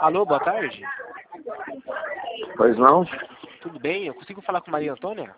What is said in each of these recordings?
Alô, boa tarde. Pois não? Tudo bem? Eu consigo falar com Maria Antônia?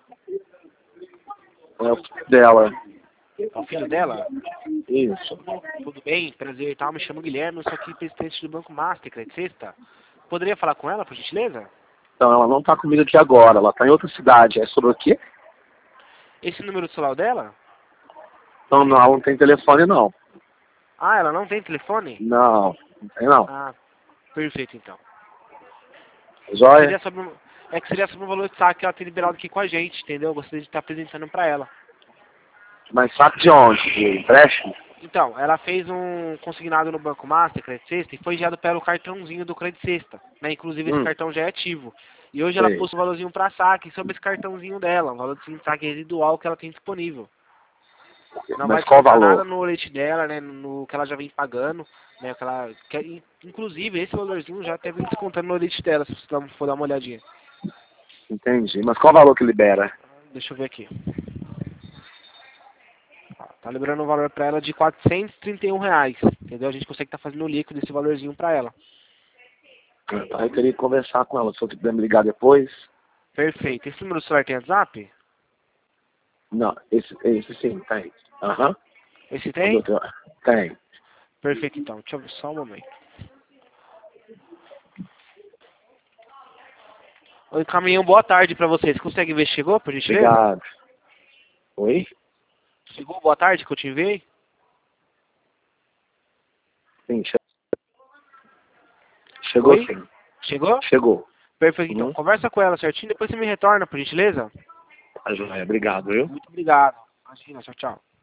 É o dela. É o filho dela? Isso. Tudo bem? Prazer, tá? Me chamo Guilherme, eu sou aqui presidente do Banco Master, sexta. Poderia falar com ela, por gentileza? Então, ela não tá comigo aqui agora, ela tá em outra cidade. É sobre o quê? Esse número do celular dela? Então, não, ela não tem telefone, não. Ah, ela não tem telefone? Não tem, não. Ah, perfeito então. Joia? Seria sobre, seria sobre o valor de saque que ela tem liberado aqui com a gente, entendeu? Eu gostaria de estar apresentando pra ela. Mas sabe de onde? De empréstimo? Então, ela fez um consignado no Banco Master, Credit Sexta, e foi enviado pelo cartãozinho do Credit Sexta, né? Inclusive esse cartão já é ativo. E hoje ela Sei. pôs um valorzinho para saque sobre esse cartãozinho dela, um valor de saque residual que ela tem disponível. Não vai Mas qual o descontar nada valor? no leite dela, né? No que ela já vem pagando, né? Inclusive esse valorzinho já até vem descontando no leite dela, se você for dar uma olhadinha. Entendi. Mas qual o valor que libera? Deixa eu ver aqui. Tá liberando um valor para ela de R$ 431, entendeu? A gente consegue estar fazendo o líquido desse valorzinho para ela. Então, eu queria conversar com ela. Se você puder me ligar depois. Perfeito. Esse número do celular tem WhatsApp? Não, esse sim, tem. Aham. Esse tem? Tem. Perfeito, então. Deixa eu ver só um momento. Oi, caminhão, boa tarde pra vocês. Consegue ver se chegou, por gentileza? Obrigado. Oi? Chegou, boa tarde, que eu te enviei? Sim, chegou Oi? sim. Chegou? Chegou. Perfeito, então. Conversa com ela certinho, depois você me retorna, por gentileza. Tá joia. Obrigado, viu? Muito obrigado. Imagina, tchau, tchau.